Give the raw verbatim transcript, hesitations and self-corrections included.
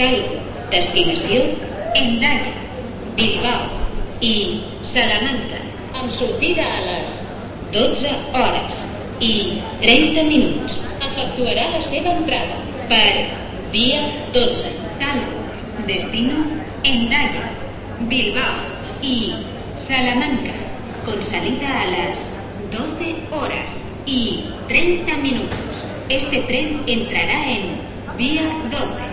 Calvo, destinació Hendaya, Bilbao i Salamanca, amb sortida a les dotze hores i trenta minuts. Efectuarà la seva entrada Per via dotze, Calvo, destino Hendaya, Bilbao y Salamanca, con salida a las doce horas y treinta minutos. Este tren entrará en vía doce.